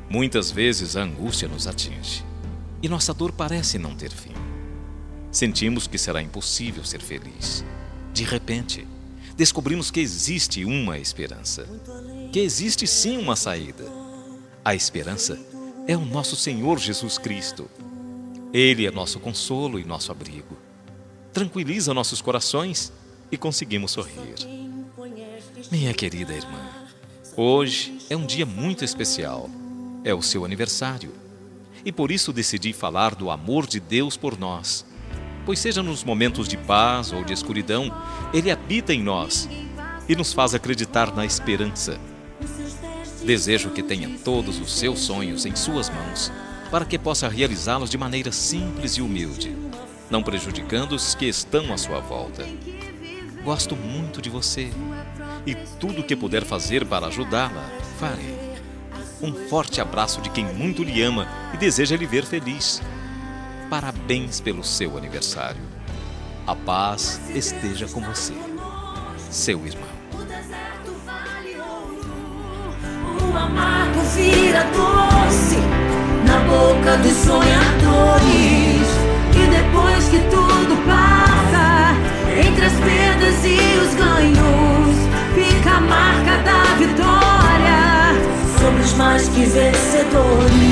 Muitas vezes a angústia nos atinge e nossa dor parece não ter fim. Sentimos que será impossível ser feliz. De repente, descobrimos que existe uma esperança, que existe sim uma saída. A esperança é o nosso Senhor Jesus Cristo. Ele é nosso consolo e nosso abrigo. Tranquiliza nossos corações e conseguimos sorrir. Minha querida irmã, hoje é um dia muito especial. É o seu aniversário. E por isso decidi falar do amor de Deus por nós. Pois seja nos momentos de paz ou de escuridão, Ele habita em nós e nos faz acreditar na esperança. Desejo que tenha todos os seus sonhos em suas mãos, para que possa realizá-los de maneira simples e humilde, não prejudicando os que estão à sua volta. Gosto muito de você e tudo o que puder fazer para ajudá-la, farei. Um forte abraço de quem muito lhe ama e deseja lhe ver feliz. Parabéns pelo seu aniversário. A paz esteja com você. Seu irmão. O amargo vira doce na boca dos sonhadores. E depois que tudo passa, entre as perdas e os ganhos, fica a marca da vitória sobre os mais que vencedores.